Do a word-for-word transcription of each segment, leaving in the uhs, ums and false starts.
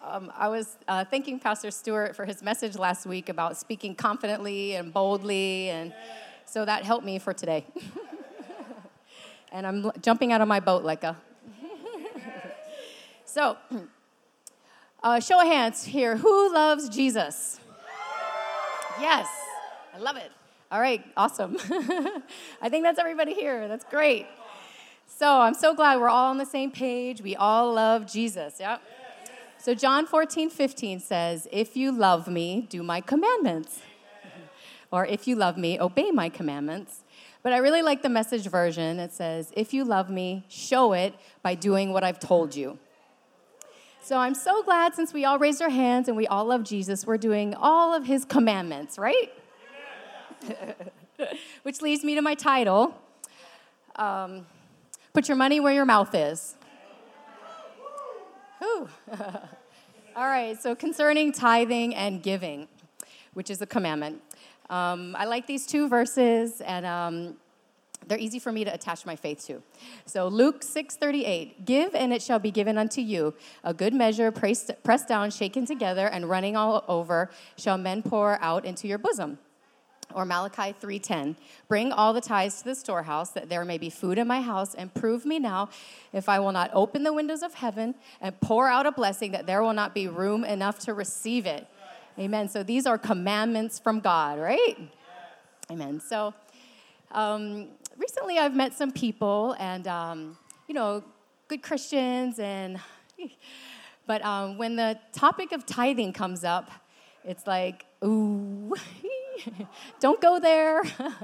um, I was uh, thanking Pastor Stewart for his message last week about speaking confidently and boldly, and so that helped me for today. And I'm l- jumping out of my boat like a... So, uh, show of hands here. Who loves Jesus? Yes, I love it. All right, awesome. I think that's everybody here. That's great. So I'm so glad we're all on the same page. We all love Jesus, yeah? So John fourteen fifteen says, if you love me, do my commandments. Or if you love me, obey my commandments. But I really like the Message version. It says, if you love me, show it by doing what I've told you. So I'm so glad since we all raised our hands and we all love Jesus, we're doing all of his commandments, right? Which leads me to my title. Um, put your money where your mouth is. Whew. All right, so concerning tithing and giving, which is a commandment. Um, I like these two verses, and um, they're easy for me to attach my faith to. So Luke six thirty-eight, give and it shall be given unto you. A good measure, pressed, pressed down, shaken together, and running all over, shall men pour out into your bosom. Or Malachi three ten, bring all the tithes to the storehouse, that there may be food in my house, and prove me now if I will not open the windows of heaven and pour out a blessing, that there will not be room enough to receive it. Amen. So these are commandments from God, right? Amen. So um, recently I've met some people and, um, you know, good Christians. and But um, when the topic of tithing comes up, it's like, ooh, don't go there.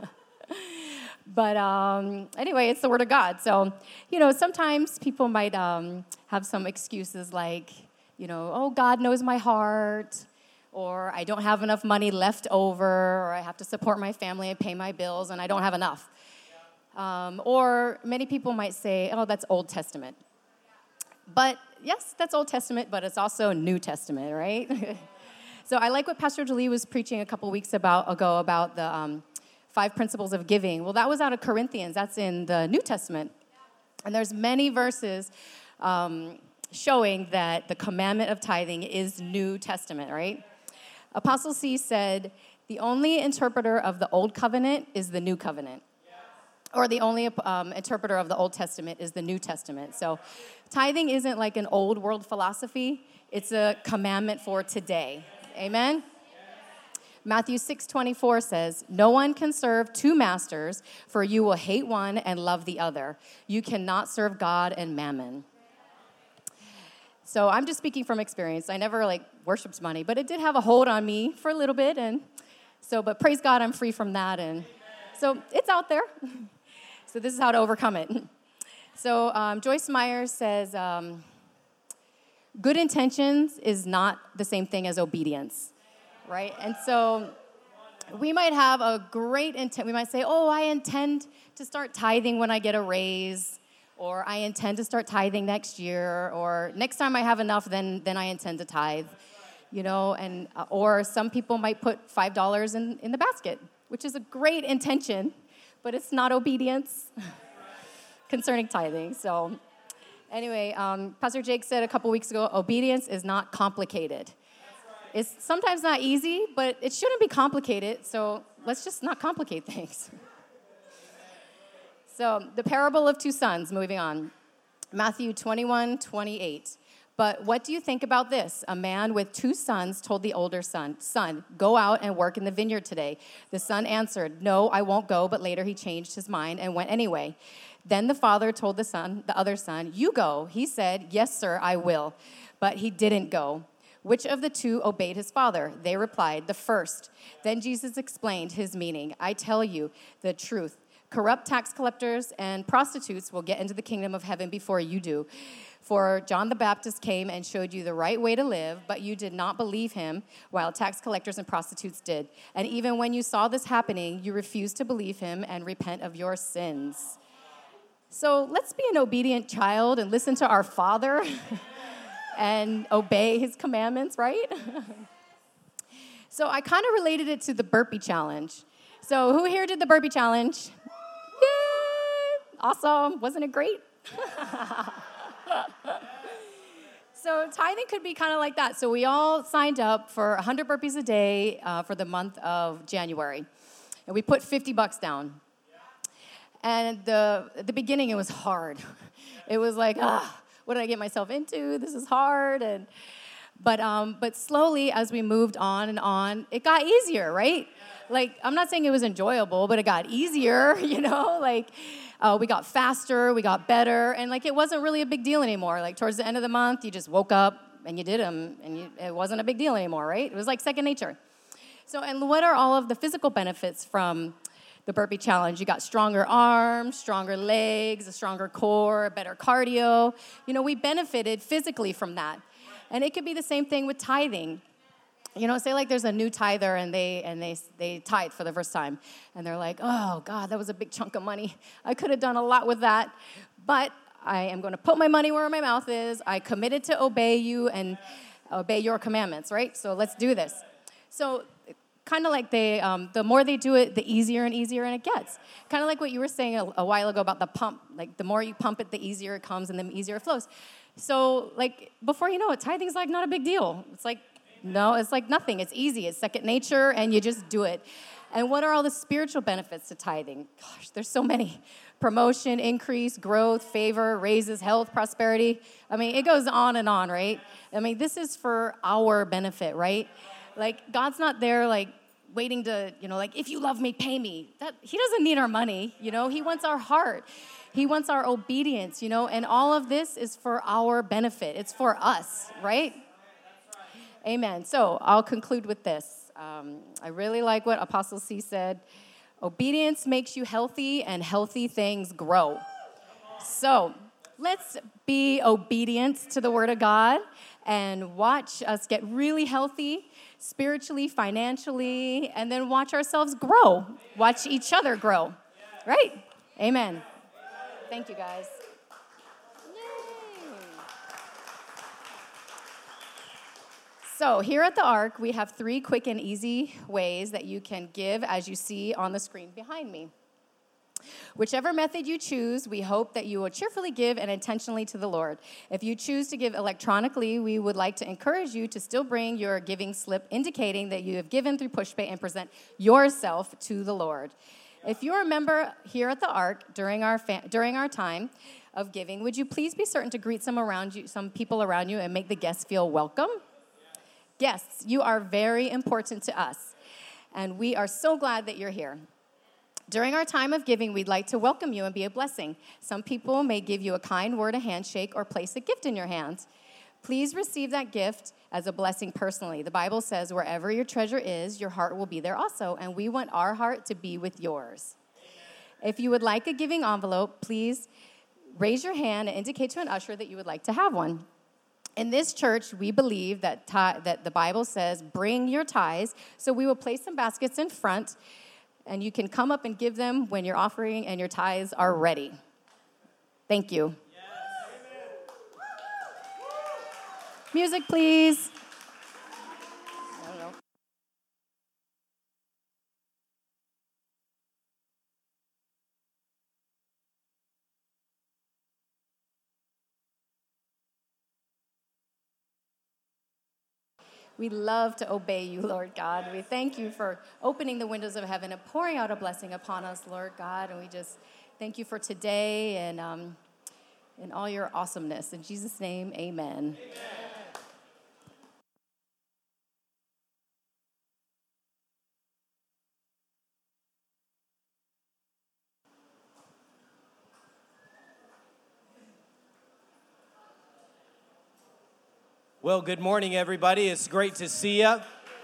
But um, anyway, it's the Word of God. So, you know, sometimes people might um, have some excuses like, you know, oh, God knows my heart. Or I don't have enough money left over, or I have to support my family and pay my bills, and I don't have enough. Um, or many people might say, oh, that's Old Testament. But yes, that's Old Testament, but it's also New Testament, right? So I like what Pastor Jolie was preaching a couple weeks about, ago about the um, five principles of giving. Well, that was out of Corinthians. That's in the New Testament. And there's many verses um, showing that the commandment of tithing is New Testament, right? Apostle C said, the only interpreter of the Old Covenant is the New Covenant. Or the only um, interpreter of the Old Testament is the New Testament. So tithing isn't like an old world philosophy. It's a commandment for today. Amen? Matthew six twenty-four says, no one can serve two masters, for you will hate one and love the other. You cannot serve God and mammon. So I'm just speaking from experience. I never, like, worshipped money, but it did have a hold on me for a little bit. And so, but praise God, I'm free from that. And so it's out there. So this is how to overcome it. So um, Joyce Meyer says, um, good intentions is not the same thing as obedience, right? And so we might have a great intent. We might say, oh, I intend to start tithing when I get a raise, or I intend to start tithing next year, or next time I have enough, then then I intend to tithe, you know, and uh, or some people might put five dollars in, in the basket, which is a great intention, but it's not obedience concerning tithing. So anyway, um, Pastor Jake said a couple weeks ago, obedience is not complicated. It's sometimes not easy, but it shouldn't be complicated, so let's just not complicate things. So the parable of two sons, moving on. Matthew twenty-one twenty-eight. But what do you think about this? A man with two sons told the older son, son, go out and work in the vineyard today. The son answered, no, I won't go, but later he changed his mind and went anyway. Then the father told the son, the other son, you go. He said, yes, sir, I will. But he didn't go. Which of the two obeyed his father? They replied, the first. Then Jesus explained his meaning. I tell you the truth. Corrupt tax collectors and prostitutes will get into the kingdom of heaven before you do. For John the Baptist came and showed you the right way to live, but you did not believe him, while tax collectors and prostitutes did. And even when you saw this happening, you refused to believe him and repent of your sins. So let's be an obedient child and listen to our Father and obey his commandments, right? So I kind of related it to the burpee challenge. So who here did the burpee challenge? Yay! Awesome. Wasn't it great? So tithing could be kind of like that. So we all signed up for one hundred burpees a day uh, for the month of January. And we put fifty bucks down. And the, at the beginning, it was hard. It was like, ah, what did I get myself into? This is hard. And But um, but slowly, as we moved on and on, it got easier, right? Like, I'm not saying it was enjoyable, but it got easier, you know? Like, uh, we got faster, we got better, and, like, it wasn't really a big deal anymore. Like, towards the end of the month, you just woke up, and you did them, and you, it wasn't a big deal anymore, right? It was like second nature. So, and what are all of the physical benefits from the burpee challenge? You got stronger arms, stronger legs, a stronger core, better cardio. You know, we benefited physically from that. And it could be the same thing with tithing. You know, say like there's a new tither and they and they they tithe for the first time. And they're like, oh, God, that was a big chunk of money. I could have done a lot with that. But I am going to put my money where my mouth is. I committed to obey you and obey your commandments, right? So let's do this. So kind of like they, um, the more they do it, the easier and easier and it gets. Kind of like what you were saying a, a while ago about the pump. Like the more you pump it, the easier it comes and the easier it flows. So, like, before you know it, tithing's like not a big deal. It's like, no, it's like nothing. It's easy. It's second nature, and you just do it. And what are all the spiritual benefits to tithing? Gosh, there's so many. Promotion, increase, growth, favor, raises, health, prosperity. I mean, it goes on and on, right? I mean, this is for our benefit, right? Like, God's not there, like, waiting to, you know, like, if you love me, pay me. That, he doesn't need our money, you know? He wants our heart. He wants our obedience, you know, and all of this is for our benefit. It's for us, right? Amen. So I'll conclude with this. Um, I really like what Apostle C said. Obedience makes you healthy, and healthy things grow. So let's be obedient to the Word of God and watch us get really healthy spiritually, financially, and then watch ourselves grow. Watch each other grow, right? Amen. Thank you, guys. Yay. So here at the Ark, we have three quick and easy ways that you can give, as you see on the screen behind me. Whichever method you choose, we hope that you will cheerfully give and intentionally to the Lord. If you choose to give electronically, we would like to encourage you to still bring your giving slip indicating that you have given through PushPay and present yourself to the Lord. If you're a member here at the Ark during our fa- during our time of giving, would you please be certain to greet some around you, some people around you, and make the guests feel welcome? Guests, you are very important to us, and we are so glad that you're here. During our time of giving, we'd like to welcome you and be a blessing. Some people may give you a kind word, a handshake, or place a gift in your hands. Please receive that gift as a blessing personally. The Bible says, wherever your treasure is, your heart will be there also, and we want our heart to be with yours. Amen. If you would like a giving envelope, please raise your hand and indicate to an usher that you would like to have one. In this church, we believe that ti- that the Bible says, bring your tithes, so we will place some baskets in front, and you can come up and give them when your offering and your tithes are ready. Thank you. Music, please. I don't know. We love to obey you, Lord God. We thank you for opening the windows of heaven and pouring out a blessing upon us, Lord God. And we just thank you for today and um, and all your awesomeness. In Jesus' name, amen. Amen. Well, good morning, everybody. It's great to see you.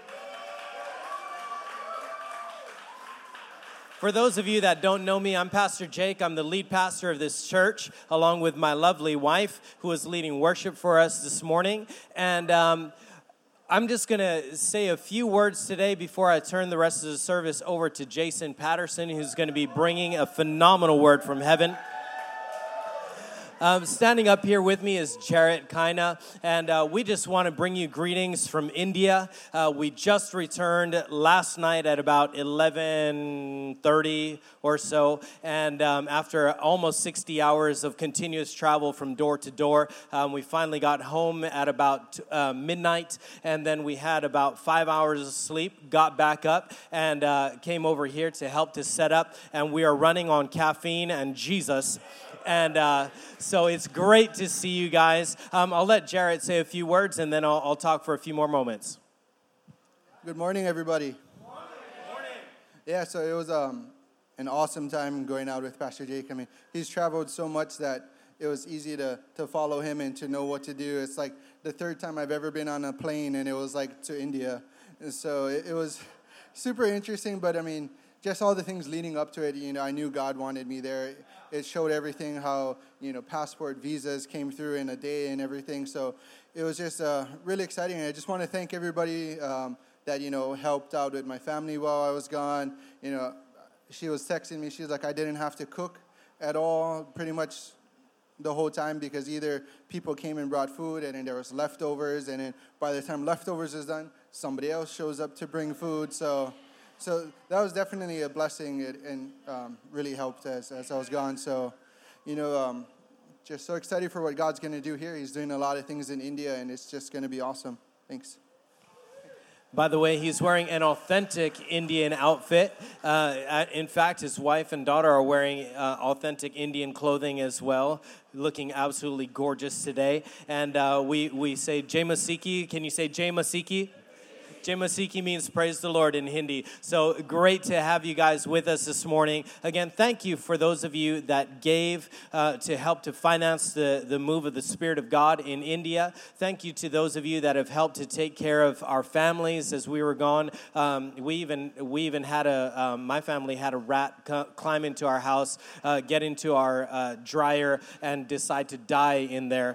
For those of you that don't know me, I'm Pastor Jake. I'm the lead pastor of this church, along with my lovely wife, who is leading worship for us this morning. And um, I'm just going to say a few words today before I turn the rest of the service over to Jason Patterson, who's going to be bringing a phenomenal word from heaven. Um, standing up here with me is Jarrett Kaina, and uh, we just want to bring you greetings from India. Uh, we just returned last night at about eleven thirty or so, and um, after almost sixty hours of continuous travel from door to door, um, we finally got home at about uh, midnight, and then we had about five hours of sleep, got back up, and uh, came over here to help to set up, and we are running on caffeine and Jesus. And uh, so it's great to see you guys. Um, I'll let Jarrett say a few words, and then I'll, I'll talk for a few more moments. Good morning, everybody. Good morning. Good morning. Yeah, so it was um, an awesome time going out with Pastor Jake. I mean, he's traveled so much that it was easy to, to follow him and to know what to do. It's like the third time I've ever been on a plane, and it was like to India. And so it, it was super interesting, but I mean, just all the things leading up to it, you know, I knew God wanted me there. It showed everything, how, you know, passport visas came through in a day and everything. So it was just uh, really exciting. And I just want to thank everybody um, that, you know, helped out with my family while I was gone. You know, she was texting me. She was like, I didn't have to cook at all pretty much the whole time, because either people came and brought food and then there was leftovers. And then by the time leftovers is done, somebody else shows up to bring food. So... So that was definitely a blessing and um, really helped as, as I was gone. So, you know, um, just so excited for what God's going to do here. He's doing a lot of things in India, and it's just going to be awesome. Thanks. By the way, he's wearing an authentic Indian outfit. Uh, in fact, his wife and daughter are wearing uh, authentic Indian clothing as well, looking absolutely gorgeous today. And uh, we, we say Jai Masiki. Can you say Jai Masiki? Jai Masiki means praise the Lord in Hindi. So great to have you guys with us this morning. Again, thank you for those of you that gave uh, to help to finance the, the move of the Spirit of God in India. Thank you to those of you that have helped to take care of our families as we were gone. Um, we even we even had a, um, my family had a rat c- climb into our house, uh, get into our uh, dryer, and decide to die in there.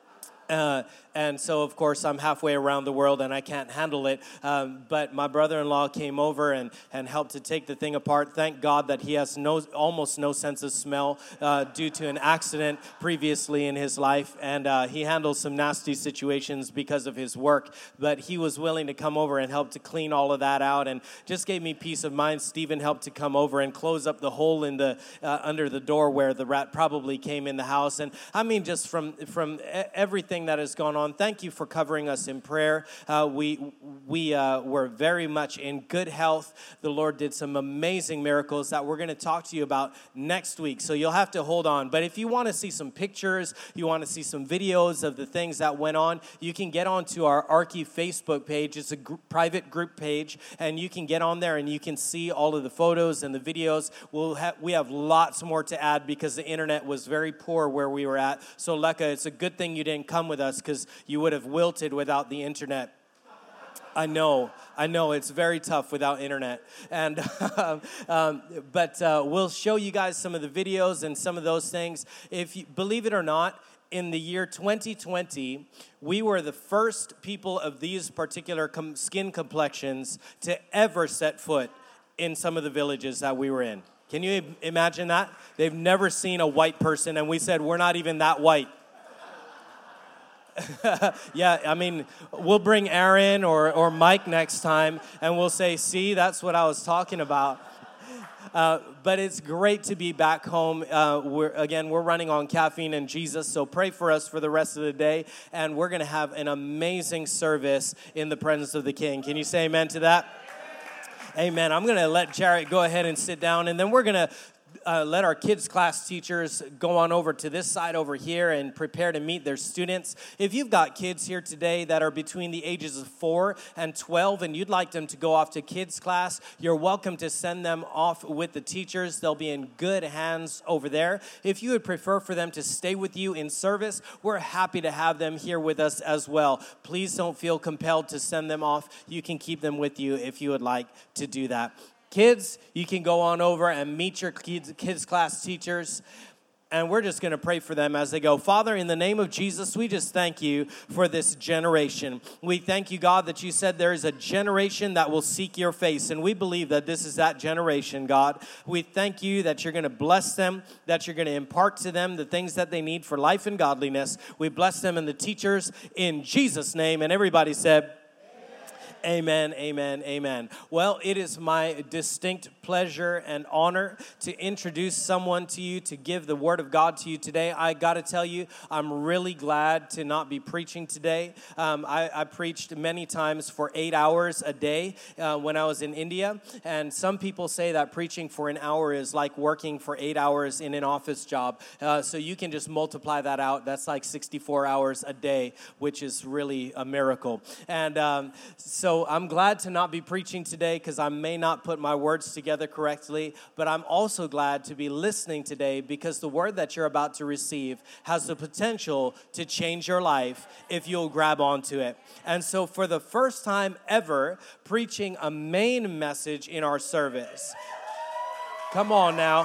Uh, and so, of course, I'm halfway around the world and I can't handle it. Um, but my brother-in-law came over and, and helped to take the thing apart. Thank God that he has no almost no sense of smell uh, due to an accident previously in his life. And uh, he handles some nasty situations because of his work. But he was willing to come over and help to clean all of that out and just gave me peace of mind. Stephen helped to come over and close up the hole in the uh, under the door where the rat probably came in the house. And I mean, just from, from everything that has gone on, thank you for covering us in prayer. Uh, we we uh, were very much in good health. The Lord did some amazing miracles that we're going to talk to you about next week. So you'll have to hold on. But if you want to see some pictures, you want to see some videos of the things that went on, you can get onto our Arky Facebook page. It's a gr- private group page, and you can get on there and you can see all of the photos and the videos. We'll ha- we have lots more to add because the internet was very poor where we were at. So Leka, it's a good thing you didn't come with us, because you would have wilted without the internet. I know, I know, it's very tough without internet. And um, but uh, we'll show you guys some of the videos and some of those things. If you believe it or not, in the year twenty twenty, we were the first people of these particular com- skin complexions to ever set foot in some of the villages that we were in. Can you imagine that? They've never seen a white person, and we said, we're not even that white. Yeah, I mean, we'll bring Aaron or, or Mike next time, and we'll say, see, that's what I was talking about. Uh, but it's great to be back home. Uh, we're, again, we're running on caffeine and Jesus, so pray for us for the rest of the day, and we're going to have an amazing service in the presence of the King. Can you say amen to that? Amen. I'm going to let Jarrett go ahead and sit down, and then we're going to Uh, let our kids class teachers go on over to this side over here and prepare to meet their students. If you've got kids here today that are between the ages of four and twelve and you'd like them to go off to kids class, you're welcome to send them off with the teachers. They'll be in good hands over there. If you would prefer for them to stay with you in service, we're happy to have them here with us as well. Please don't feel compelled to send them off. You can keep them with you if you would like to do that. Kids, you can go on over and meet your kids, kids class teachers. And we're just going to pray for them as they go. Father, in the name of Jesus, we just thank you for this generation. We thank you, God, that you said there is a generation that will seek your face. And we believe that this is that generation, God. We thank you that you're going to bless them, that you're going to impart to them the things that they need for life and godliness. We bless them and the teachers in Jesus' name. And everybody said, amen, amen, amen. Well, it is my distinct pleasure and honor to introduce someone to you, to give the word of God to you today. I got to tell you, I'm really glad to not be preaching today. Um, I, I preached many times for eight hours a day uh, when I was in India, and some people say that preaching for an hour is like working for eight hours in an office job. Uh, so you can just multiply that out. That's like sixty-four hours a day, which is really a miracle. And um, so So I'm glad to not be preaching today because I may not put my words together correctly, but I'm also glad to be listening today because the word that you're about to receive has the potential to change your life if you'll grab onto it. And so for the first time ever, preaching a main message in our service. Come on now.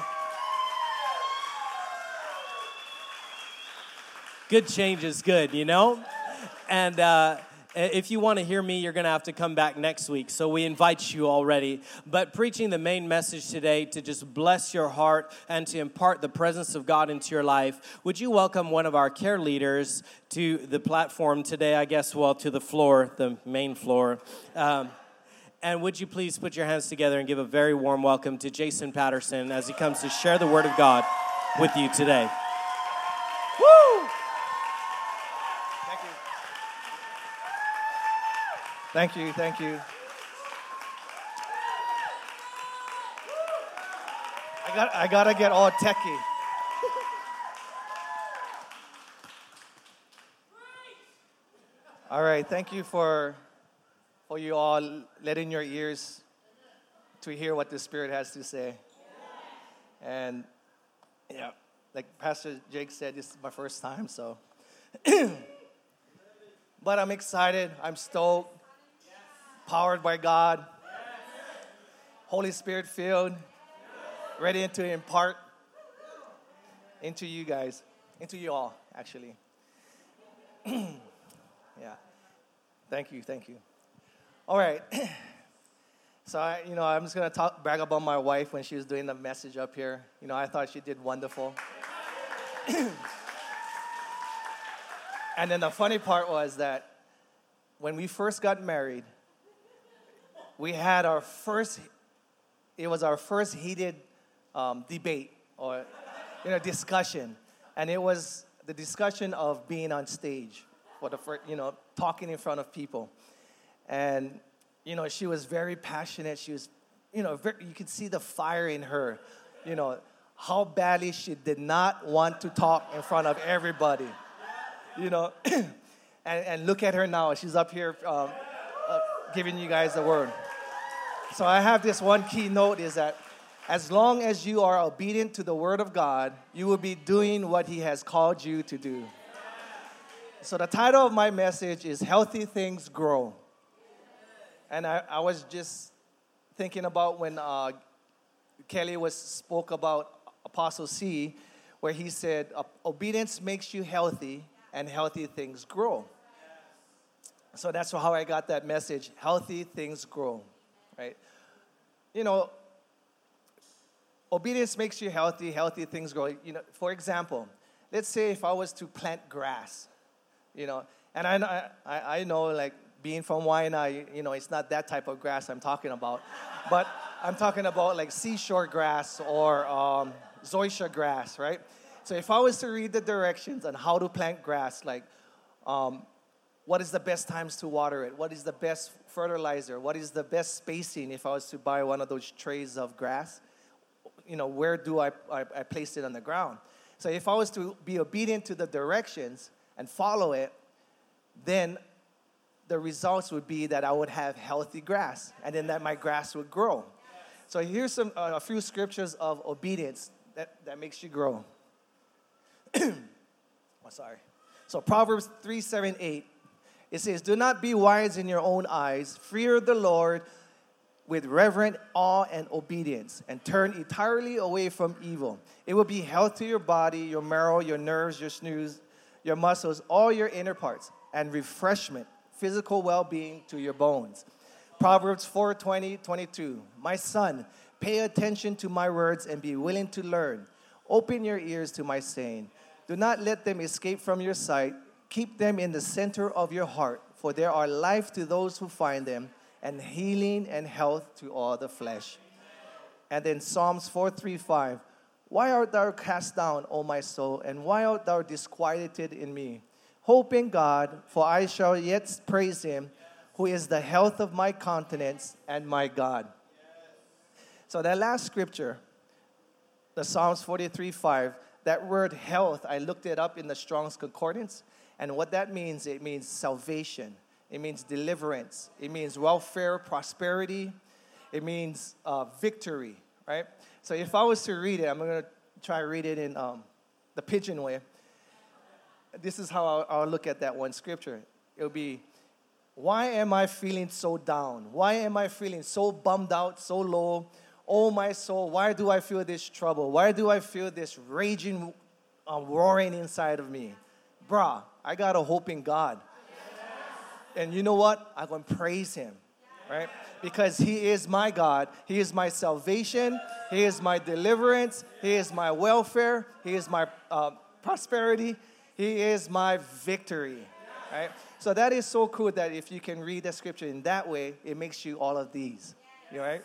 Good change is good, you know? And uh if you want to hear me, you're going to have to come back next week. So we invite you already. But preaching the main message today to just bless your heart and to impart the presence of God into your life, would you welcome one of our care leaders to the platform today, I guess, well, to the floor, the main floor. Um, and would you please put your hands together and give a very warm welcome to Jason Patterson as he comes to share the word of God with you today. Woo! Thank you, thank you. I got, I gotta get all techie. All right, thank you for, for you all letting your ears to hear what the Spirit has to say. And yeah, like Pastor Jake said, this is my first time, so. But I'm excited. I'm stoked. Powered by God, Holy Spirit filled, ready to impart into you guys, into you all, actually. Yeah. Thank you, thank you. All right. So, I, you know, I'm just going to talk, brag about my wife when she was doing the message up here. You know, I thought she did wonderful. And then the funny part was that when we first got married, we had our first, it was our first heated um, debate or, you know, discussion. And it was the discussion of being on stage for the first, you know, talking in front of people. And, you know, she was very passionate. She was, you know, very, you could see the fire in her, you know, how badly she did not want to talk in front of everybody, you know. and, and look at her now. She's up here um, uh, giving you guys the word. So I have this one key note is that as long as you are obedient to the word of God, you will be doing what he has called you to do. So the title of my message is Healthy Things Grow. And I, I was just thinking about when uh, Kelly was spoke about Apostle C, where he said, obedience makes you healthy and healthy things grow. So that's how I got that message, healthy things grow. Right? You know, obedience makes you healthy, healthy things grow. You know, for example, let's say if I was to plant grass, you know, and I, I, I know, like, being from Waianae, you know, it's not that type of grass I'm talking about, but I'm talking about, like, seashore grass or um, zoysia grass, right? So if I was to read the directions on how to plant grass, like, um, what is the best times to water it? What is the best fertilizer? What is the best spacing if I was to buy one of those trays of grass? You know, where do I, I, I place it on the ground? So if I was to be obedient to the directions and follow it, then the results would be that I would have healthy grass, and then that my grass would grow. So here's some uh, a few scriptures of obedience that, that makes you grow. oh, sorry. So Proverbs three, seven, eight. It says, do not be wise in your own eyes. Fear the Lord with reverent awe and obedience, and turn entirely away from evil. It will be health to your body, your marrow, your nerves, your snooze, your muscles, all your inner parts, and refreshment, physical well-being to your bones. Proverbs four twenty, twenty-two. My son, pay attention to my words and be willing to learn. Open your ears to my saying. Do not let them escape from your sight. Keep them in the center of your heart, for there are life to those who find them, and healing and health to all the flesh. And then Psalms four three five. Why art thou cast down, O my soul, and why art thou disquieted in me? Hope in God, for I shall yet praise him, who is the health of my countenance and my God. So that last scripture, the Psalms forty-three five, that word health, I looked it up in the Strong's Concordance, and what that means, it means salvation. It means deliverance. It means welfare, prosperity. It means uh, victory, right? So if I was to read it, I'm going to try to read it in um, the Pidgin way. This is how I'll, I'll look at that one scripture. It'll be, why am I feeling so down? Why am I feeling so bummed out, so low? Oh, my soul, why do I feel this trouble? Why do I feel this raging, uh, roaring inside of me? Bruh, I got a hope in God. And you know what? I'm going to praise him, right? Because he is my God. He is my salvation. He is my deliverance. He is my welfare. He is my uh, prosperity. He is my victory, right? So that is so cool that if you can read the scripture in that way, it makes you all of these, you right?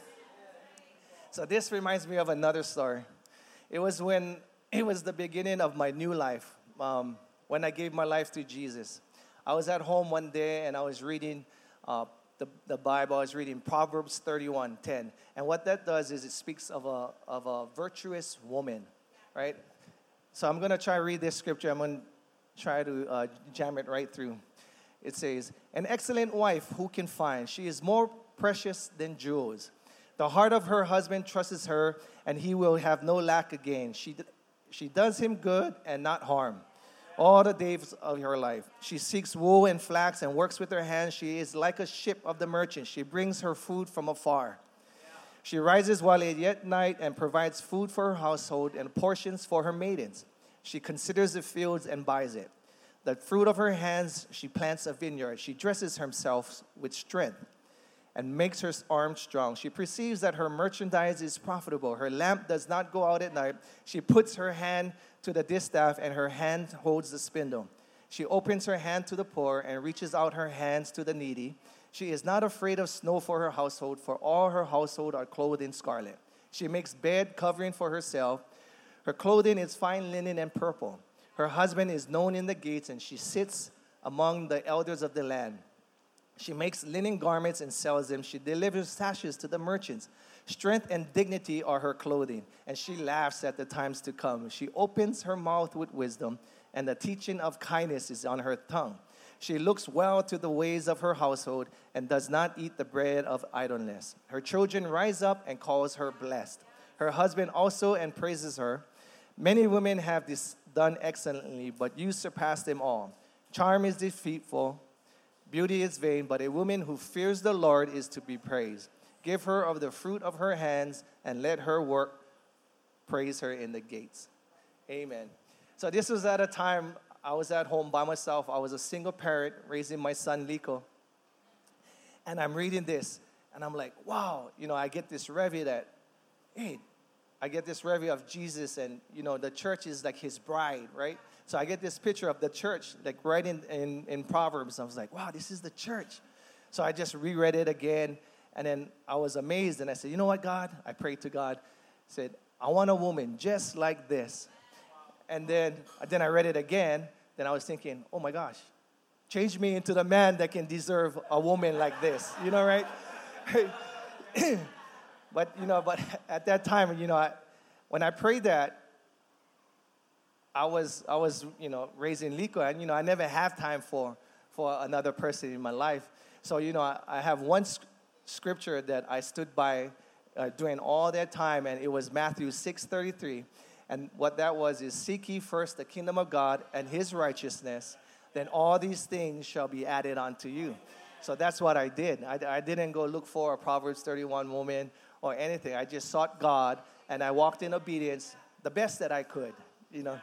So this reminds me of another story. It was when, it was the beginning of my new life, um, when I gave my life to Jesus. I was at home one day and I was reading uh, the, the Bible. I was reading Proverbs thirty-one ten. And what that does is it speaks of a, of a virtuous woman, right? So I'm going to try to read this scripture. I'm going to try to uh, jam it right through. It says, an excellent wife who can find? She is more precious than jewels. The heart of her husband trusts her, and he will have no lack again. She, she does him good and not harm all the days of her life. She seeks wool and flax and works with her hands. She is like a ship of the merchant. She brings her food from afar. She rises while it yet night and provides food for her household and portions for her maidens. She considers the fields and buys it. The fruit of her hands, she plants a vineyard. She dresses herself with strength and makes her arms strong. She perceives that her merchandise is profitable. Her lamp does not go out at night. She puts her hand to the distaff, and her hand holds the spindle. She opens her hand to the poor and reaches out her hands to the needy. She is not afraid of snow for her household, for all her household are clothed in scarlet. She makes bed covering for herself. Her clothing is fine linen and purple. Her husband is known in the gates, and she sits among the elders of the land. She makes linen garments and sells them. She delivers sashes to the merchants. Strength and dignity are her clothing, and she laughs at the times to come. She opens her mouth with wisdom, and the teaching of kindness is on her tongue. She looks well to the ways of her household and does not eat the bread of idleness. Her children rise up and calls her blessed. Her husband also and praises her. Many women have this done excellently, but you surpass them all. Charm is deceitful, beauty is vain, but a woman who fears the Lord is to be praised. Give her of the fruit of her hands, and let her work praise her in the gates. Amen. So this was at a time I was at home by myself. I was a single parent raising my son, Liko. And I'm reading this, and I'm like, wow. You know, I get this review that, hey, I get this review of Jesus, and, you know, the church is like his bride, right? So I get this picture of the church, like right in, in, in Proverbs. I was like, wow, this is the church. So I just reread it again. And then I was amazed, and I said, you know what, God? I prayed to God. I said, I want a woman just like this. And then, then I read it again. Then I was thinking, oh, my gosh, change me into the man that can deserve a woman like this. You know, right? But, you know, but at that time, you know, I, when I prayed that, I was, I was, you know, raising Liko. And, you know, I never have time for, for another person in my life. So, you know, I, I have one sc- scripture that I stood by uh, during all that time, and it was Matthew six thirty-three. And what that was is, seek ye first the kingdom of God and his righteousness, then all these things shall be added unto you. So that's what I did. I, I didn't go look for a Proverbs thirty-one woman or anything. I just sought God, and I walked in obedience the best that I could, you know.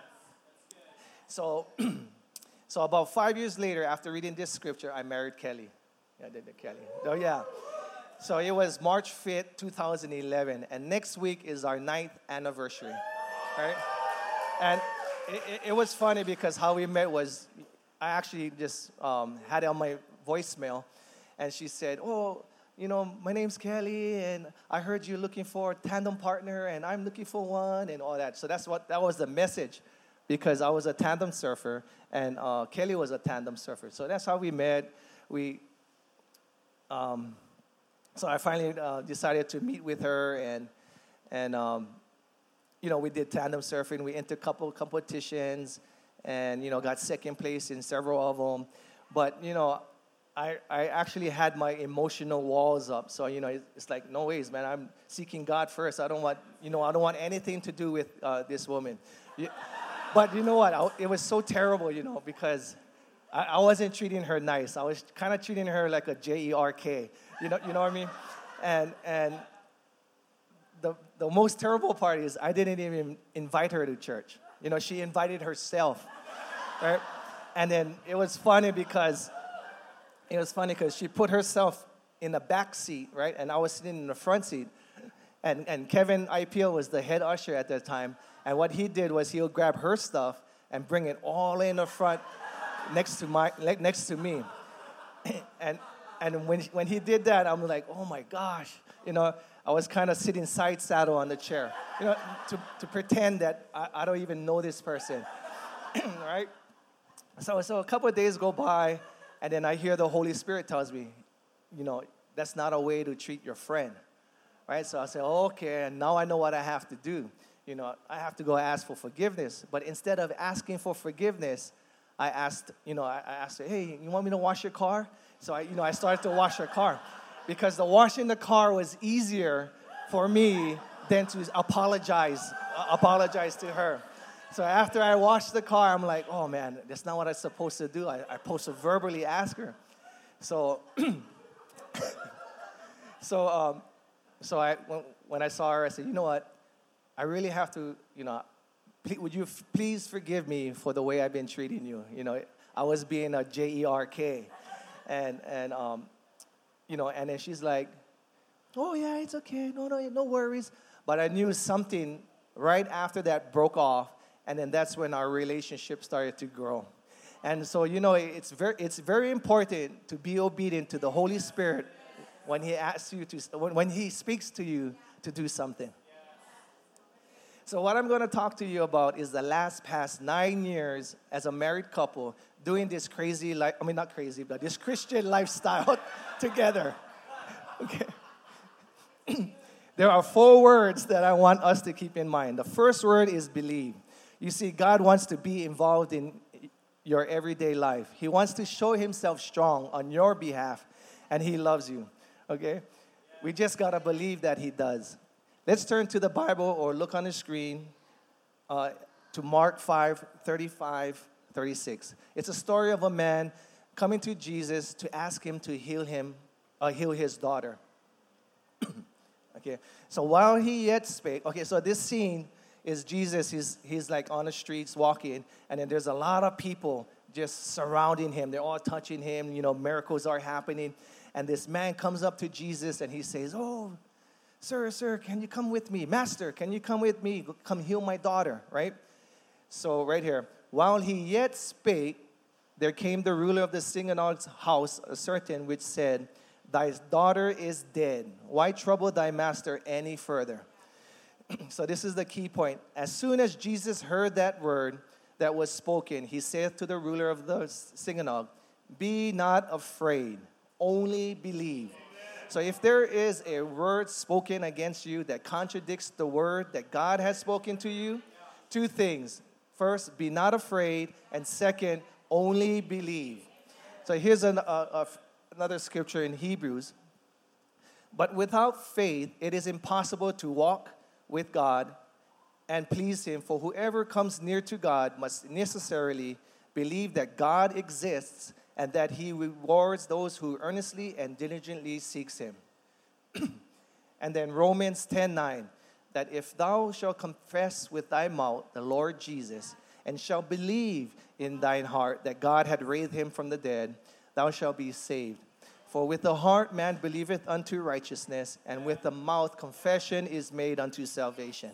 So, so about five years later, after reading this scripture, I married Kelly. Yeah, I did it, Kelly. Oh, yeah. So it was March fifth, two thousand eleven, and next week is our ninth anniversary, right? And it, it, it was funny because how we met was, I actually just um, had it on my voicemail, and she said, oh, you know, my name's Kelly, and I heard you're looking for a tandem partner, and I'm looking for one, and all that. So that's what, that was the message, because I was a tandem surfer, and uh, Kelly was a tandem surfer. So that's how we met. We, um, so I finally uh, decided to meet with her, and, and um, you know, we did tandem surfing. We entered a couple competitions, and, you know, got second place in several of them. But, you know, I, I actually had my emotional walls up. So, you know, it's, it's like, no ways, man. I'm seeking God first. I don't want, you know, I don't want anything to do with uh, this woman. You, but you know what? I, it was so terrible, you know, because I, I wasn't treating her nice. I was kind of treating her like a J E R K. You know, you know what I mean? And and the the most terrible part is I didn't even invite her to church. You know, she invited herself, right? And then it was funny because it was funny because she put herself in the back seat, right? And I was sitting in the front seat. And and Kevin I P L was the head usher at that time. And what he did was he'll grab her stuff and bring it all in the front next to my next to me. and and when when he did that, I'm like, oh my gosh, you know. I was kind of sitting side saddle on the chair, you know, to, to pretend that I, I don't even know this person, right? So, so a couple of days go by, and then I hear the Holy Spirit tells me, you know, that's not a way to treat your friend, right? So I say, oh, okay, and now I know what I have to do. You know, I have to go ask for forgiveness. But instead of asking for forgiveness, I asked, you know, I, I asked her, hey, you want me to wash your car? So I, you know, I started to wash her car. Because the washing the car was easier for me than to apologize, uh, apologize to her. So after I washed the car, I'm like, oh man, that's not what I'm supposed to do. I, I'm supposed to verbally ask her. So, so, um, so I when, when I saw her, I said, you know what? I really have to, you know, please, would you f- please forgive me for the way I've been treating you? You know, I was being a J E R K, and and um. You know, and then she's like, oh, yeah, it's okay. No, no, no worries. But I knew something right after that broke off, and then that's when our relationship started to grow. And so, you know, it's very, it's very important to be obedient to the Holy Spirit when He asks you to, when, when He speaks to you to do something. So what I'm going to talk to you about is the last past nine years as a married couple doing this crazy, life, I mean, not crazy, but this Christian lifestyle together. Okay. There are four words that I want us to keep in mind. The first word is believe. You see, God wants to be involved in your everyday life. He wants to show Himself strong on your behalf, and He loves you. Okay? We just got to believe that He does. Let's turn to the Bible or look on the screen uh, to Mark five, thirty-five, thirty-six. It's a story of a man coming to Jesus to ask Him to heal him, uh, heal his daughter. Okay, so while He yet spake, okay, so this scene is Jesus, he's, he's like on the streets walking, and then there's a lot of people just surrounding Him. They're all touching Him, you know, miracles are happening. And this man comes up to Jesus and he says, oh, Sir, sir, can you come with me? Master, can you come with me? Come heal my daughter, right? So right here, while he yet spake, there came the ruler of the synagogue's house, a certain which said, thy daughter is dead. Why trouble thy master any further? So this is the key point. As soon as Jesus heard that word that was spoken, He saith to the ruler of the synagogue, be not afraid, only believe. So if there is a word spoken against you that contradicts the word that God has spoken to you, two things. First, be not afraid. And second, only believe. So here's an, uh, uh, another scripture in Hebrews. But without faith, it is impossible to walk with God and please Him. For whoever comes near to God must necessarily believe that God exists and that he rewards those who earnestly and diligently seeks him. And then Romans ten nine, that if thou shalt confess with thy mouth the Lord Jesus, and shalt believe in thine heart that God had raised him from the dead, thou shalt be saved. For with the heart man believeth unto righteousness, and with the mouth confession is made unto salvation.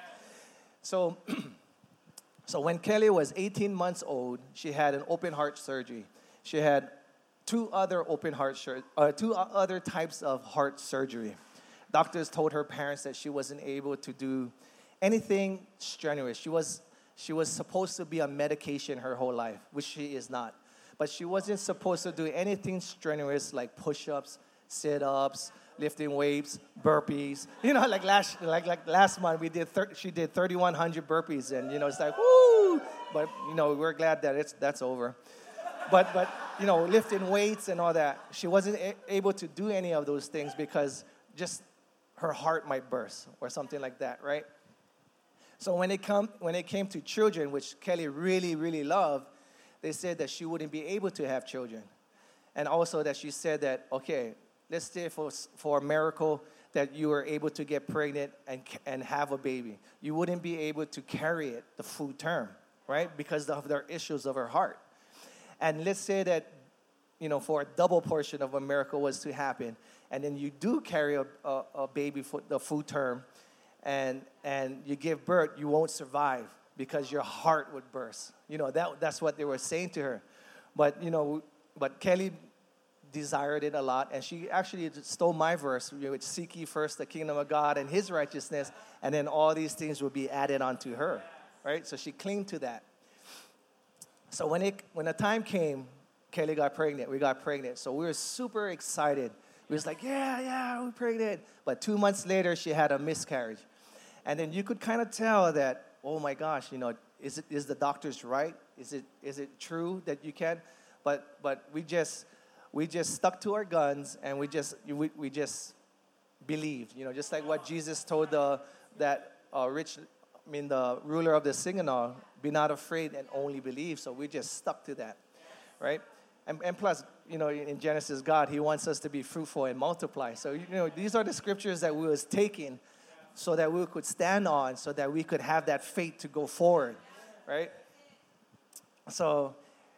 So, so when Kelly was eighteen months old, she had an open heart surgery. She had two other open heart sur- uh, two other types of heart surgery. Doctors told her parents that she wasn't able to do anything strenuous. She was she was supposed to be on medication her whole life, which she is not. But she wasn't supposed to do anything strenuous like push-ups, sit-ups, lifting weights, burpees. You know, like last like like last month we did thir- she did thirty-one hundred burpees, and you know it's like woo. But you know we're glad that it's that's over. But but you know lifting weights and all that, she wasn't a- able to do any of those things because just her heart might burst or something like that, right? So when it come when it came to children, which Kelly really really loved, they said that she wouldn't be able to have children, and also that she said that okay, let's say for for a miracle that you were able to get pregnant and and have a baby, you wouldn't be able to carry it the full term, right? Because of their issues of her heart. And let's say that you know for a double portion of a miracle was to happen, and then you do carry a, a, a baby for the full term, and and you give birth, you won't survive because your heart would burst. You know that that's what they were saying to her, but you know, but Kelly desired it a lot, and she actually stole my verse, which seek ye first the kingdom of God and His righteousness, and then all these things will be added onto her, right? So she clung to that. So when it when the time came, Kelly got pregnant. We got pregnant, so we were super excited. We was like, yeah, yeah, we're pregnant. But two months later, she had a miscarriage. And then you could kind of tell that, oh my gosh, you know, is it is the doctors right? Is it is it true that you can? But but we just we just stuck to our guns, and we just we, we just believed, you know, just like what Jesus told the that uh, rich, I mean the ruler of the synagogue, be not afraid and only believe. So we just stuck to that, right? And, and plus, you know, in Genesis, God, He wants us to be fruitful and multiply. So, you know, these are the scriptures that we was taking so that we could stand on, so that we could have that faith to go forward, right? So,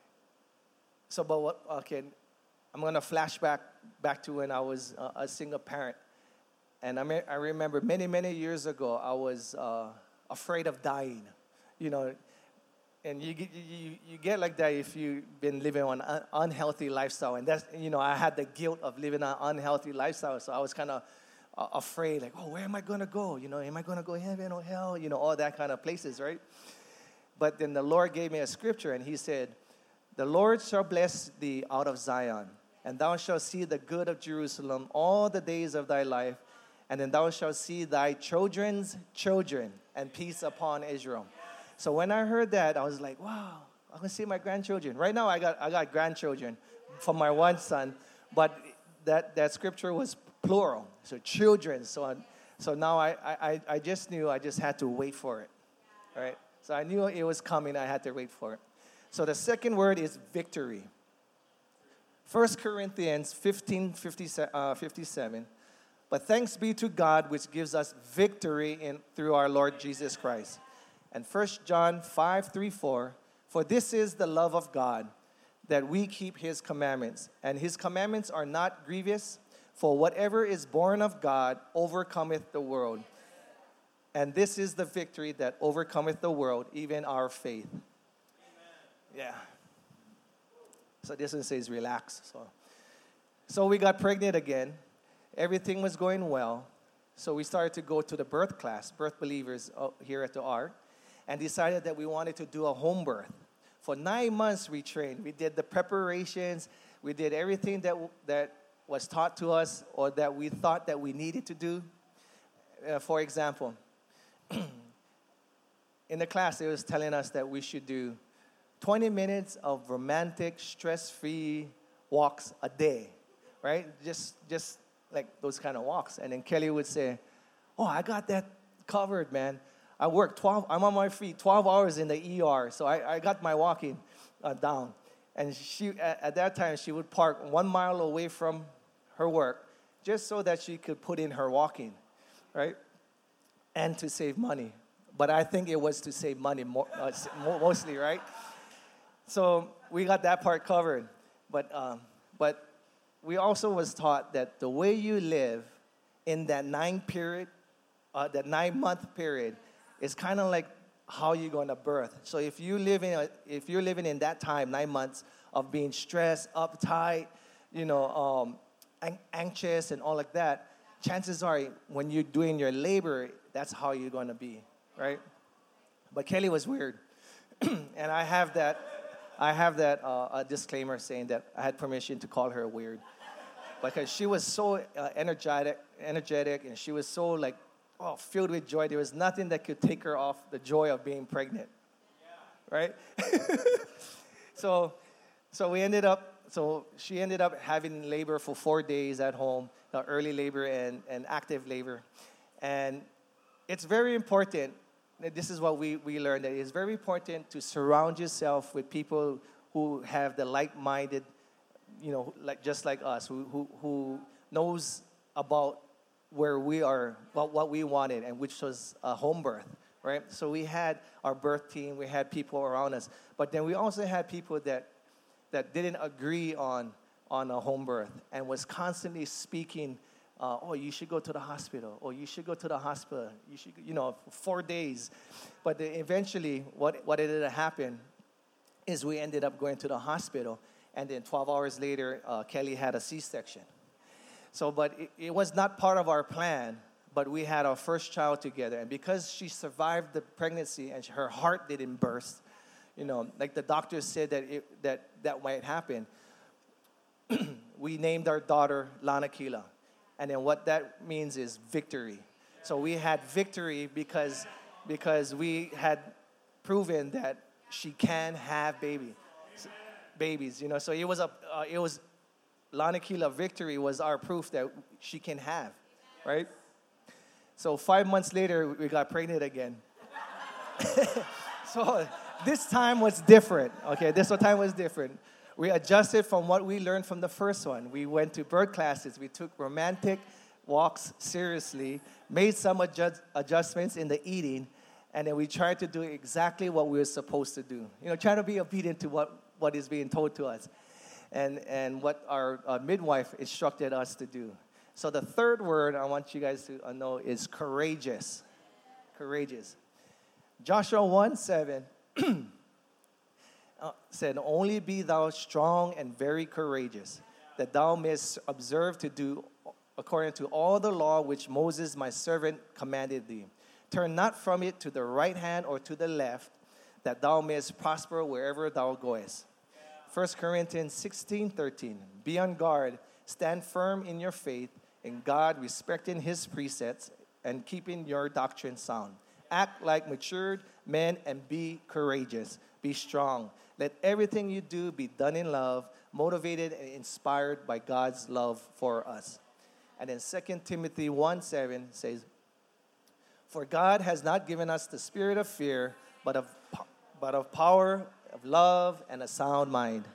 so but what, okay, I'm going to flash back, back to when I was uh, a single parent. And I, me- I remember many, many years ago, I was uh, afraid of dying, you know. And you get, you, you get like that if you've been living on an unhealthy lifestyle. And that's, you know, I had the guilt of living an unhealthy lifestyle. So I was kind of uh, afraid, like, oh, where am I going to go? You know, am I going to go heaven or hell? You know, all that kind of places, right? But then the Lord gave me a scripture, and He said, the Lord shall bless thee out of Zion, and thou shalt see the good of Jerusalem all the days of thy life, and then thou shalt see thy children's children, and peace upon Israel. So when I heard that, I was like, wow, I can see my grandchildren. Right now, I got I got grandchildren from my one son, but that, that scripture was plural, so children. So so now I, I, I just knew I just had to wait for it, right? So I knew it was coming. I had to wait for it. So the second word is victory. First Corinthians fifteen, fifty-seven. But thanks be to God, which gives us victory in through our Lord Jesus Christ. And First John five, three, four, for this is the love of God, that we keep His commandments. And His commandments are not grievous, for whatever is born of God overcometh the world. And this is the victory that overcometh the world, even our faith. Amen. Yeah. So this one says relax. So, so we got pregnant again. Everything was going well. So we started to go to the birth class, birth believers here at the Ark, and decided that we wanted to do a home birth. For nine months we trained. We did the preparations. We did everything that that was taught to us or that we thought that we needed to do. Uh, for example, in the class, it was telling us that we should do twenty minutes of romantic, stress-free walks a day, right? Just, just like those kind of walks. And then Kelly would say, oh, I got that covered, man. I work twelve, I'm on my feet twelve hours in the E R, so I, I got my walking uh, down. And she, at, at that time, she would park one mile away from her work just so that she could put in her walking, right? And to save money. But I think it was to save money more, uh, mostly, right? So we got that part covered. But, um, but we also was taught that the way you live in that nine period, uh, that nine month period, is kind of like how you're going to birth. So if you live in, a, if you're living in that time, nine months of being stressed, uptight, you know, um, an- anxious and all like that, chances are when you're doing your labor, that's how you're going to be, right? But Kelly was weird, and I have that, I have that uh, a disclaimer saying that I had permission to call her weird, because she was so uh, energetic, energetic, and she was so like, oh, filled with joy. There was nothing that could take her off the joy of being pregnant, yeah. Right? so, so we ended up. So she ended up having labor for four days at home, uh, early labor and, and active labor. And it's very important, this is what we, we learned, that it's very important to surround yourself with people who have the like-minded, you know, like just like us, who, who, who knows about where we are, what, what we wanted, and which was a home birth, right? So we had our birth team, we had people around us, but then we also had people that that didn't agree on, on a home birth and was constantly speaking, uh, oh, you should go to the hospital, or you should go to the hospital, you should, you know, for four days. But then eventually, what, what ended up happening is we ended up going to the hospital, and then twelve hours later, uh, Kelly had a C-section. So, but it, it was not part of our plan, but we had our first child together, and because she survived the pregnancy and her heart didn't burst, you know, like the doctor said that it, that that might happen. We named our daughter Lana Kila. And then what that means is victory. So we had victory because, because we had proven that she can have baby, babies, you know. So it was, a, uh, it was Lana Kila victory was our proof that she can have, right? So five months later, we got pregnant again. So this time was different, okay? This time was different. We adjusted from what we learned from the first one. We went to birth classes. We took romantic walks seriously, made some adjust, adjustments in the eating, and then we tried to do exactly what we were supposed to do. You know, trying to be obedient to what, what is being told to us and, and what our uh, midwife instructed us to do. So the third word I want you guys to know is courageous. Courageous. Joshua one seven uh, said, only be thou strong and very courageous, that thou mayest observe to do according to all the law which Moses my servant commanded thee. Turn not from it to the right hand or to the left, that thou mayest prosper wherever thou goest. First Corinthians sixteen thirteen, be on guard, stand firm in your faith, in God respecting his precepts, and keeping your doctrine sound. Act like matured men and be courageous. Be strong. Let everything you do be done in love, motivated and inspired by God's love for us. And then Second Timothy one seven says, for God has not given us the spirit of fear, but of, but of power, of love, and a sound mind.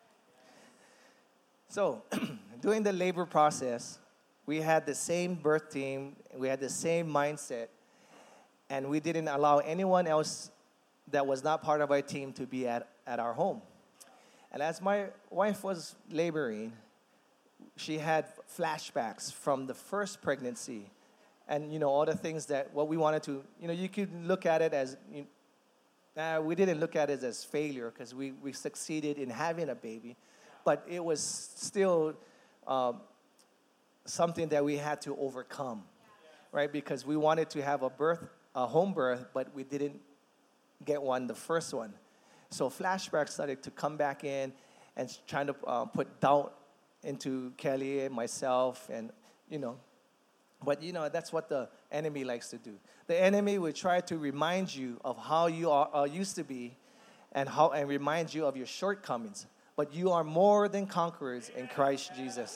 So, during the labor process, we had the same birth team, we had the same mindset, and we didn't allow anyone else that was not part of our team to be at, at our home. And as my wife was laboring, she had flashbacks from the first pregnancy and, you know, all the things that what we wanted to, you know, you could look at it as, you know, uh, we didn't look at it as failure because we, we succeeded in having a baby, but it was still um, something that we had to overcome, right? Because we wanted to have a birth, a home birth, but we didn't get one, the first one. So flashbacks started to come back in and trying to uh, put doubt into Kelly and myself and, you know, but, you know, that's what the enemy likes to do. The enemy will try to remind you of how you are, uh, used to be and how and remind you of your shortcomings. But you are more than conquerors in Christ Jesus.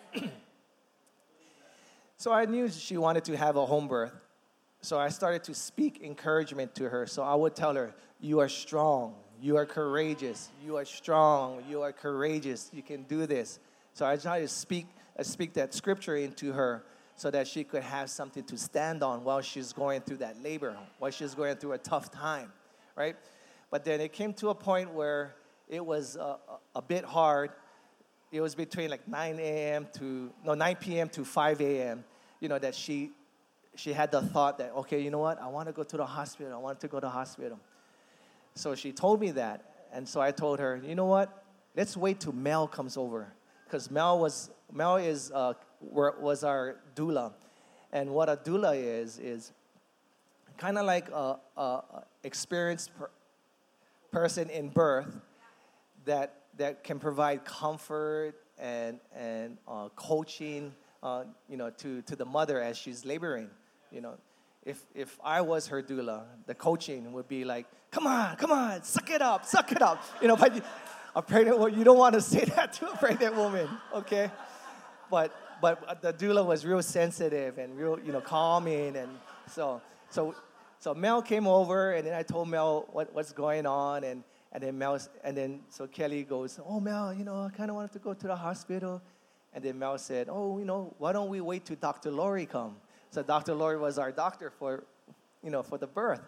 So I knew she wanted to have a home birth. So I started to speak encouragement to her. So I would tell her, you are strong, You are courageous. You are strong. You are courageous. You can do this. So I try to speak, uh, speak that scripture into her so that she could have something to stand on while she's going through that labor, while she's going through a tough time, right? But then it came to a point where it was uh, a, a bit hard. It was between like nine a.m. to, no, nine p.m. to five a.m., you know, that she she had the thought that, okay, you know what? I want to go to the hospital. I want to go to the hospital. So she told me that. And so I told her, you know what? Let's wait till Mel comes over. Because Mel was, Mel is, uh, was our doula. And what a doula is, is kind of like a, a, a experienced per, person in birth that that can provide comfort and and uh, coaching, uh, you know, to, to the mother as she's laboring. You know, if if I was her doula, the coaching would be like, come on, come on, suck it up, suck it up. You know, but a pregnant woman, you don't want to say that to a pregnant woman, okay? But but the doula was real sensitive and real, you know, calming, and so so so Mel came over, and then I told Mel what, what's going on, and. And then Mel, and then so Kelly goes, oh, Mel, you know, I kind of wanted to go to the hospital. And then Mel said, oh, you know, why don't we wait till Doctor Lori come? So Doctor Lori was our doctor for, you know, for the birth.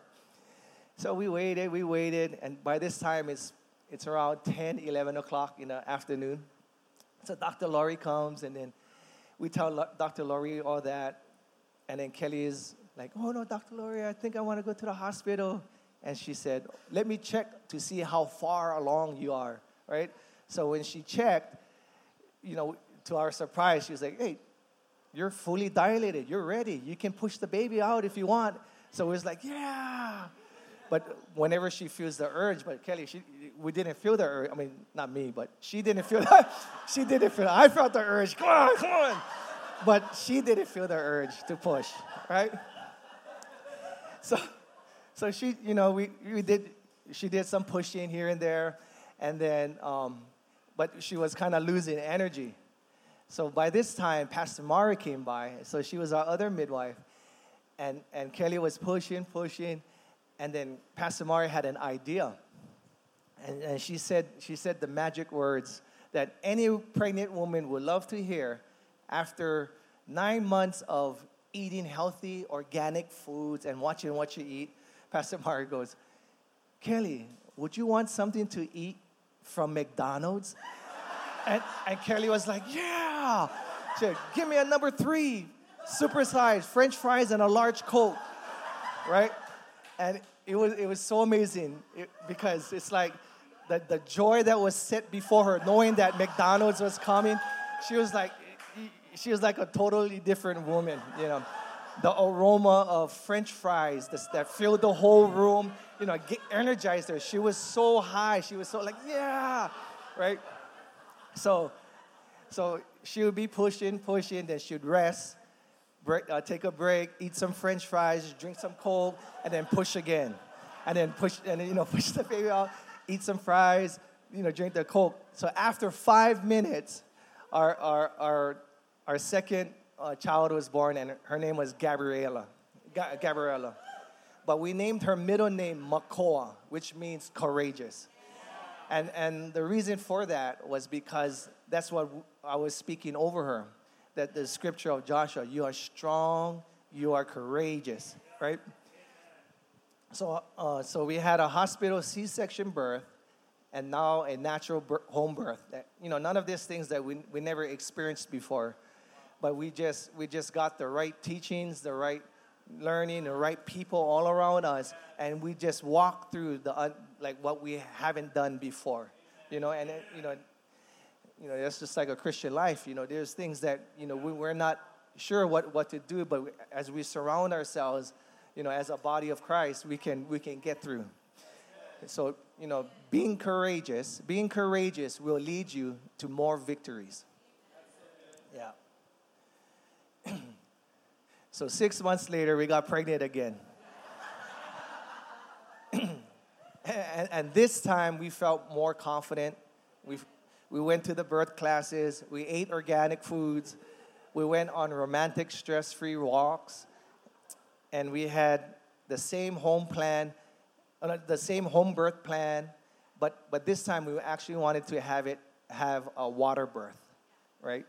So we waited, we waited, and by this time it's it's around ten, eleven o'clock in the afternoon. So Doctor Lori comes, and then we tell Doctor Lori all that. And then Kelly is like, oh, no, Doctor Lori, I think I want to go to the hospital. And she said, let me check to see how far along you are, right? So when she checked, you know, to our surprise, she was like, hey, you're fully dilated. You're ready. You can push the baby out if you want. So it was like, yeah. But whenever she feels the urge, but Kelly, she, we didn't feel the urge. I mean, not me, but she didn't feel that. She didn't feel it. I felt the urge. Come on, come on. But she didn't feel the urge to push, right? So... So she, you know, we, we did, she did some pushing here and there, and then, um, but she was kind of losing energy. So by this time, Pastor Mara came by, so she was our other midwife, and, and Kelly was pushing, pushing, and then Pastor Mara had an idea, and, and she said, she said the magic words that any pregnant woman would love to hear after nine months of eating healthy, organic foods and watching what you eat. Pastor Mara goes, Kelly, would you want something to eat from McDonald's? and, and Kelly was like, yeah. She said, give me a number three, supersized French fries and a large Coke, right? And it was it was so amazing it, because it's like the, the joy that was set before her, knowing that McDonald's was coming. She was like, she was like a totally different woman, you know. The aroma of French fries this, that filled the whole room, you know, get, energized her. She was so high. She was so like, yeah, right? So, so she would be pushing, pushing, then she'd rest, break, uh, take a break, eat some French fries, drink some Coke, and then push again. And then push, and then, you know, push the baby out, eat some fries, you know, drink the Coke. So after five minutes, our, our, our, our second Uh, child was born, and her name was Gabriella. Ga- Gabriella. But we named her middle name Makoa, which means courageous. And and the reason for that was because that's what I was speaking over her. That the scripture of Joshua, you are strong, you are courageous, right? So uh, so we had a hospital C-section birth, and now a natural birth, home birth. That, you know, none of these things that we we never experienced before. But we just we just got the right teachings, the right learning, the right people all around us, and we just walked through the uh, like what we haven't done before, you know. And it, you know, you know, it's just like a Christian life. You know, there's things that you know we, we're not sure what, what to do, but we, as we surround ourselves, you know, as a body of Christ, we can we can get through. So you know, being courageous, being courageous will lead you to more victories. Yeah. So six months later, we got pregnant again. and, and this time, we felt more confident. We we went to the birth classes. We ate organic foods. We went on romantic, stress-free walks. And we had the same home plan, uh, the same home birth plan. But but this time we actually wanted to have it have a water birth, right?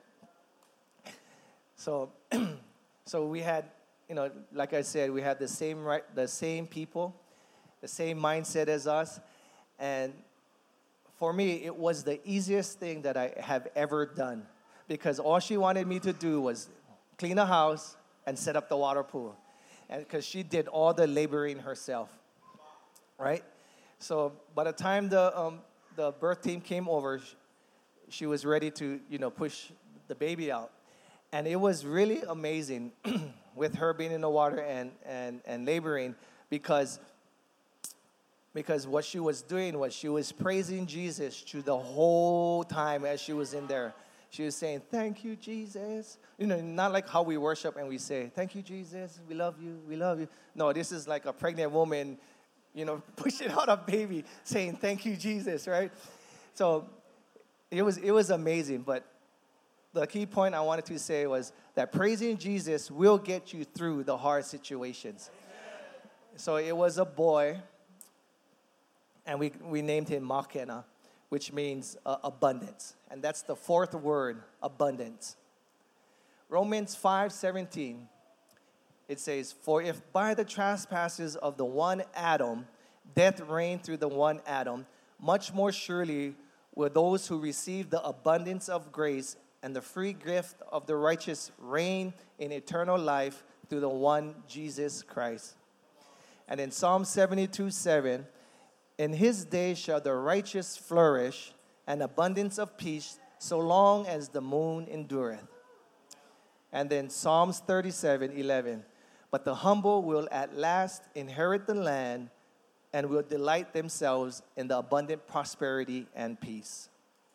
So so we had, you know, like I said, we had the same right, the same people, the same mindset as us, and for me, it was the easiest thing that I have ever done, because all she wanted me to do was clean a house and set up the water pool, and because she did all the laboring herself, right? So by the time the um, the birth team came over, she, she was ready to, you know, push the baby out, and it was really amazing with her being in the water and and and laboring, because. Because what she was doing was she was praising Jesus through the whole time as she was in there. She was saying, "Thank you, Jesus." You know, not like how we worship and we say, "Thank you, Jesus. We love you. We love you." No, this is like a pregnant woman, you know, pushing out a baby, saying, "Thank you, Jesus," right? So it was it was amazing. But the key point I wanted to say was that praising Jesus will get you through the hard situations. So it was a boy. And we, we named him Makena, which means uh, abundance. And that's the fourth word, abundance. Romans five seventeen, it says, "For if by the trespasses of the one Adam, death reigned through the one Adam, much more surely will those who receive the abundance of grace and the free gift of the righteous reign in eternal life through the one Jesus Christ." And in Psalm seventy-two seven, "In his day shall the righteous flourish, and abundance of peace, so long as the moon endureth." And then Psalms thirty-seven eleven, "But the humble will at last inherit the land, and will delight themselves in the abundant prosperity and peace."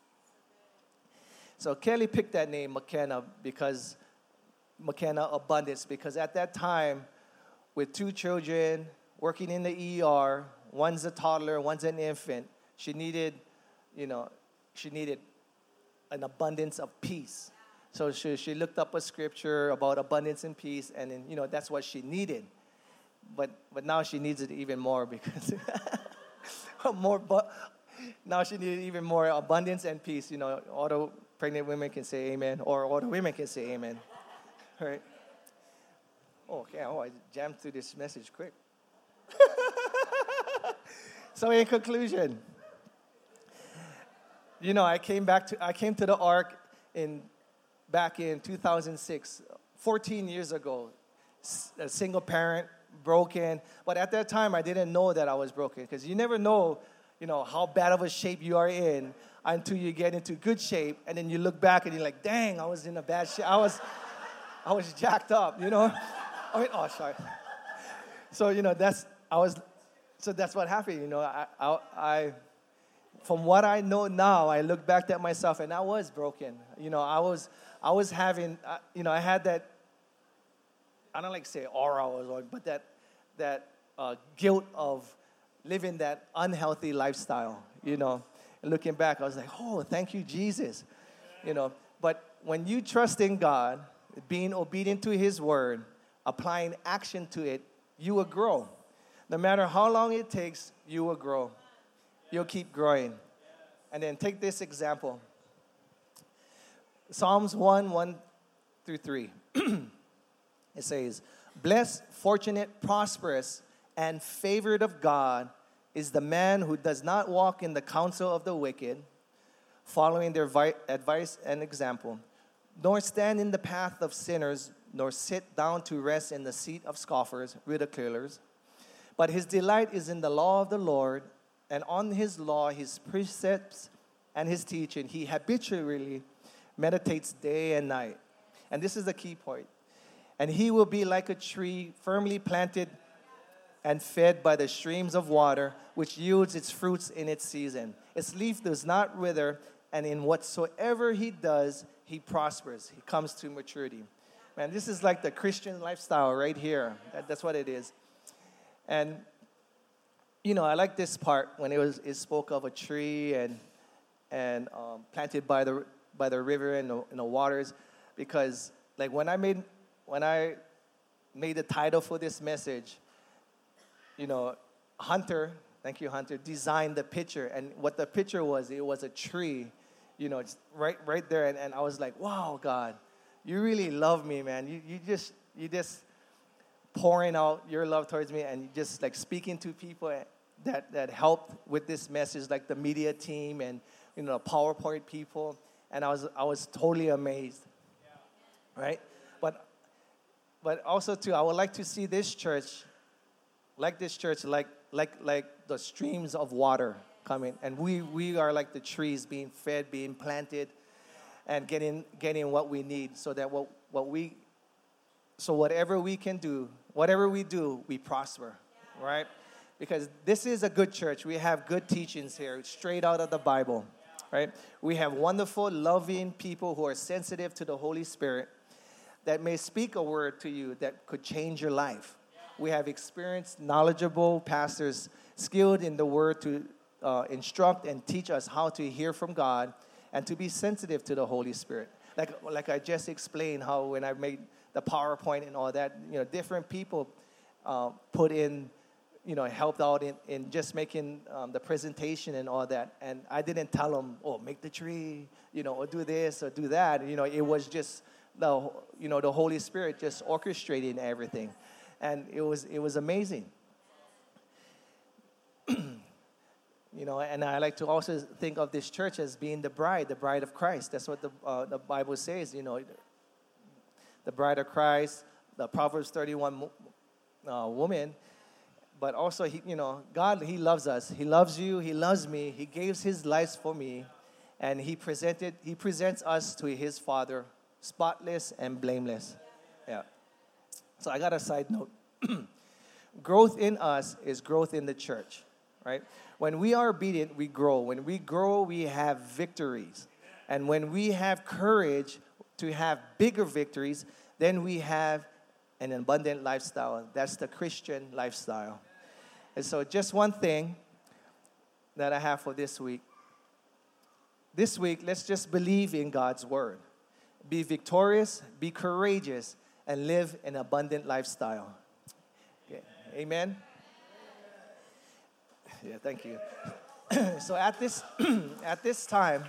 So Kelly picked that name, McKenna, because McKenna abundance, because at that time, with two children working in the E R, one's a toddler, one's an infant, she needed, you know, she needed an abundance of peace. So she, she looked up a scripture about abundance and peace, and then, you know, that's what she needed. But but now she needs it even more, because more. But now she needed even more abundance and peace. You know, all the pregnant women can say amen, or all the women can say amen. Right? Oh, okay. Oh, I jammed through this message quick. So in conclusion, you know, I came back to I came to the Ark in back in two thousand six, fourteen years ago. A single parent, broken. But at that time, I didn't know that I was broken, because you never know, you know, how bad of a shape you are in until you get into good shape, and then you look back and you're like, "Dang, I was in a bad shape. I was, I was jacked up," you know. I mean, oh, sorry. So you know, that's I was. So that's what happened, you know. I, I, I, from what I know now, I look back at myself, and I was broken. You know, I was, I was having, uh, you know, I had that. I don't like to say aura, or but that, that uh, guilt of living that unhealthy lifestyle. You know, and looking back, I was like, "Oh, thank you, Jesus." You know, but when you trust in God, being obedient to His word, applying action to it, you will grow. No matter how long it takes, you will grow. You'll keep growing. And then take this example. Psalms one, one through three. It says, "Blessed, fortunate, prosperous, and favored of God is the man who does not walk in the counsel of the wicked, following their vi- advice and example, nor stand in the path of sinners, nor sit down to rest in the seat of scoffers, ridiculers. But his delight is in the law of the Lord, and on his law, his precepts, and his teaching, he habitually meditates day and night." And this is the key point. "And he will be like a tree firmly planted and fed by the streams of water, which yields its fruits in its season. Its leaf does not wither, and in whatsoever he does, he prospers." He comes to maturity. Man, this is like the Christian lifestyle right here. That, that's what it is. And, you know, I like this part when it was it spoke of a tree and and um, planted by the by the river and the, and the waters, because like when I made when I made the title for this message, you know, Hunter, thank you, Hunter, designed the picture. And what the picture was, it was a tree, you know, it's right right there. And, and I was like, wow, God, you really love me, man. You you just you just pouring out your love towards me, and just like speaking to people that that helped with this message, like the media team and, you know, the PowerPoint people. And I was I was totally amazed, right? But but also too, I would like to see this church, like this church, like like like the streams of water coming, and we we are like the trees being fed, being planted, and getting getting what we need, so that what what we so whatever we can do, whatever we do, we prosper, right? Because this is a good church. We have good teachings here, straight out of the Bible, right? We have wonderful, loving people who are sensitive to the Holy Spirit that may speak a word to you that could change your life. We have experienced, knowledgeable pastors skilled in the word to uh, instruct and teach us how to hear from God and to be sensitive to the Holy Spirit. Like, like I just explained how when I made the PowerPoint and all that, you know, different people uh, put in, you know, helped out in, in just making um, the presentation and all that. And I didn't tell them, oh, make the tree, you know, or do this or do that. You know, it was just the, you know, the Holy Spirit just orchestrating everything. And it was it was amazing. You know, and I like to also think of this church as being the bride, the bride of Christ. That's what the uh, the Bible says, you know, the bride of Christ, the Proverbs thirty-one uh, woman. But also, he, you know, God, He loves us. He loves you. He loves me. He gave His life for me, and He presented He presents us to His Father, spotless and blameless. Yeah. So I got a side note. Growth in us is growth in the church, right? When we are obedient, we grow. When we grow, we have victories. And when we have courage to have bigger victories, then we have an abundant lifestyle. That's the Christian lifestyle. And so just one thing that I have for this week. This week, let's just believe in God's word. Be victorious, be courageous, and live an abundant lifestyle. Okay. Amen? Yeah, thank you. So at this at this time,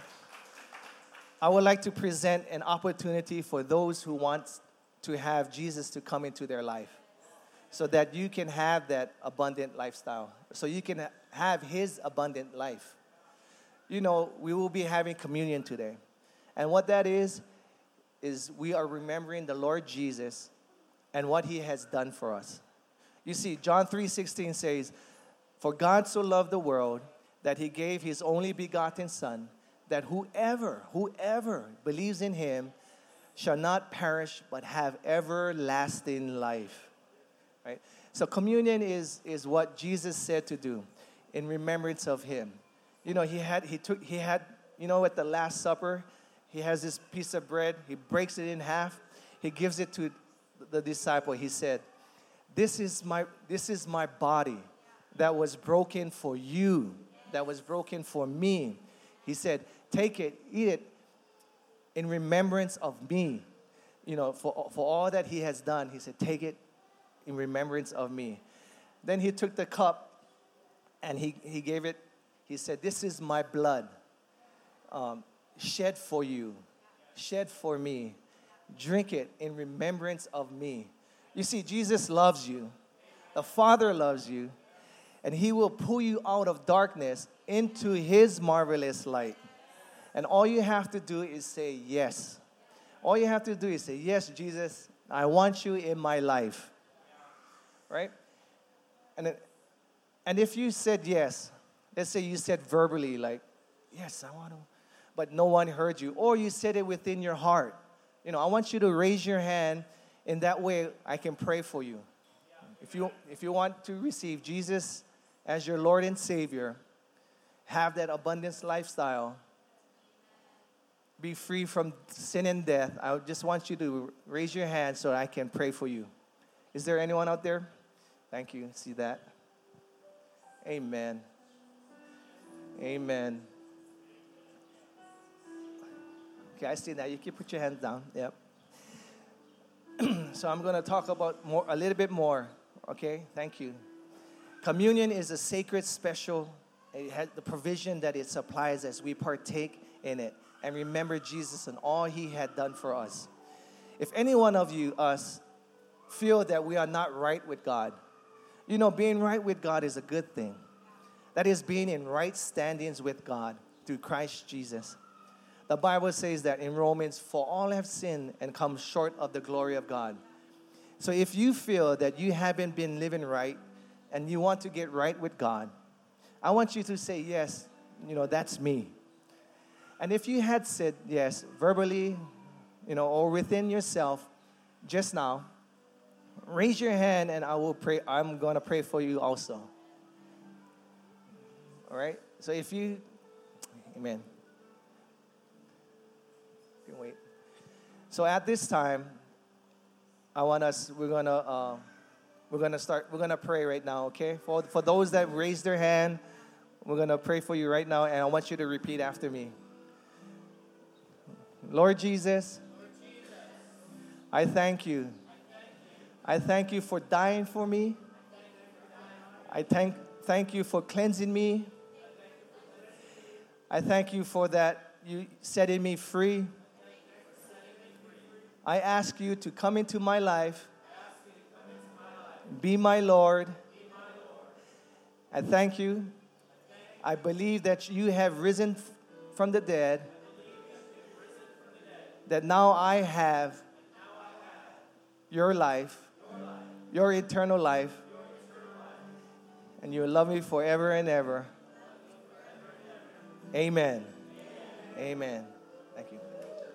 I would like to present an opportunity for those who want to have Jesus to come into their life, so that you can have that abundant lifestyle, so you can have His abundant life. You know, we will be having communion today. And what that is, is we are remembering the Lord Jesus and what He has done for us. You see, John three sixteen says, "For God so loved the world that He gave His only begotten Son, that whoever, whoever believes in Him shall not perish but have everlasting life." Right? So communion is, is what Jesus said to do in remembrance of Him. You know, He had, he took, He had, you know, at the Last Supper, He has this piece of bread. He breaks it in half. He gives it to the disciple. He said, This is my, this is my body that was broken for you, that was broken for me. He said, take it, eat it in remembrance of me. You know, for, for all that He has done, He said, take it in remembrance of me. Then He took the cup and He, he gave it. He said, this is my blood. Um, shed for you, shed for me. Drink it in remembrance of me. You see, Jesus loves you. The Father loves you. And He will pull you out of darkness into His marvelous light. And all you have to do is say yes. All you have to do is say, yes, Jesus, I want you in my life. Right? And, it, and if you said yes, let's say you said verbally, like, yes, I want to, but no one heard you, or you said it within your heart. You know, I want you to raise your hand. In that way, I can pray for you. If you if you want to receive Jesus as your Lord and Savior, have that abundance lifestyle, be free from sin and death, I just want you to raise your hand so I can pray for you. Is there anyone out there? Thank you. See that? Amen. Amen. Okay, I see that. You can put your hands down. Yep. So I'm going to talk about more, a little bit more. Okay, thank you. Communion is a sacred, special, it has the provision that it supplies as we partake in it and remember Jesus and all he had done for us. If any one of you, us, feel that we are not right with God, you know, being right with God is a good thing. That is being in right standings with God through Christ Jesus. The Bible says that in Romans, for all have sinned and come short of the glory of God. So if you feel that you haven't been living right and you want to get right with God, I want you to say, yes, you know, that's me. And if you had said yes, verbally, you know, or within yourself, just now, raise your hand and I will pray. I'm going to pray for you also. All right? So if you, amen. You can wait. So at this time, I want us, we're going to, uh, we're going to start, we're going to pray right now, okay? For, for those that raised their hand, we're going to pray for you right now, and I want you to repeat after me. Lord Jesus, I thank you. I thank you for dying for me. I thank, thank you for cleansing me. I thank you for that you setting me free. I ask you to come into my life. Be my Lord. I thank you. I believe that you have risen from the dead. That now I have your life, your eternal life, and you love me forever and ever. Amen. Amen. Thank you.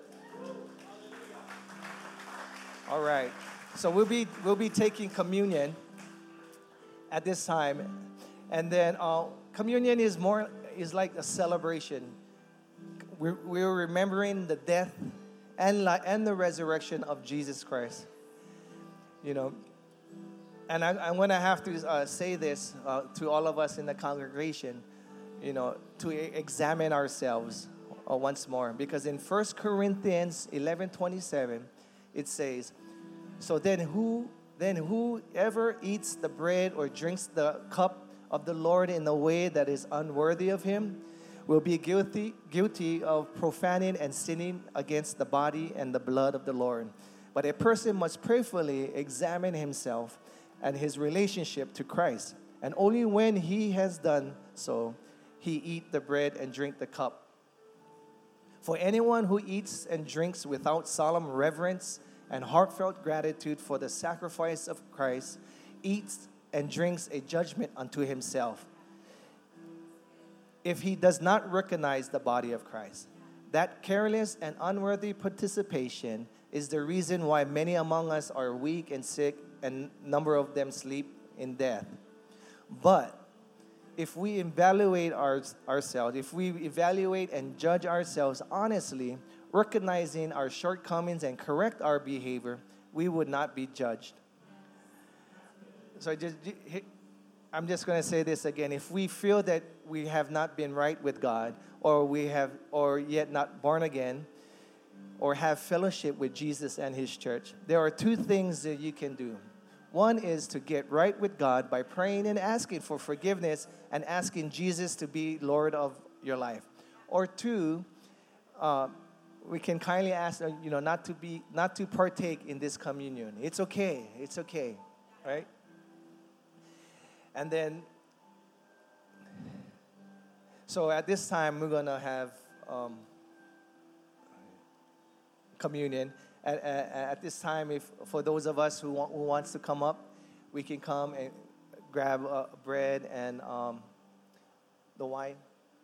All right. So we'll be we'll be taking communion at this time, and then uh, communion is more is like a celebration. We're, we're remembering the death and li- and the resurrection of Jesus Christ. You know, and I, I'm going to have to uh, say this uh, to all of us in the congregation, you know, to e- examine ourselves uh, once more. Because in First Corinthians eleven twenty-seven, it says, so then who then whoever eats the bread or drinks the cup of the Lord in a way that is unworthy of him will be guilty guilty of profaning and sinning against the body and the blood of the Lord. But a person must prayerfully examine himself and his relationship to Christ. And only when he has done so, he eat the bread and drink the cup. For anyone who eats and drinks without solemn reverence and heartfelt gratitude for the sacrifice of Christ eats and drinks a judgment unto himself, if he does not recognize the body of Christ. That careless and unworthy participation is the reason why many among us are weak and sick, and a number of them sleep in death. But if we evaluate our, ourselves, if we evaluate and judge ourselves honestly, recognizing our shortcomings and correct our behavior, we would not be judged. So just, I'm just going to say this again. If we feel that we have not been right with God, or we have, or yet not born again, or have fellowship with Jesus and his church, there are two things that you can do. One is to get right with God by praying and asking for forgiveness and asking Jesus to be Lord of your life. Or two, uh, we can kindly ask, uh, you know, not to be, not to partake in this communion. It's okay. It's okay, right? And then, so at this time, we're going to have um, communion. At, at, at this time, if for those of us who, want, who wants to come up, we can come and grab uh, bread and um, the wine.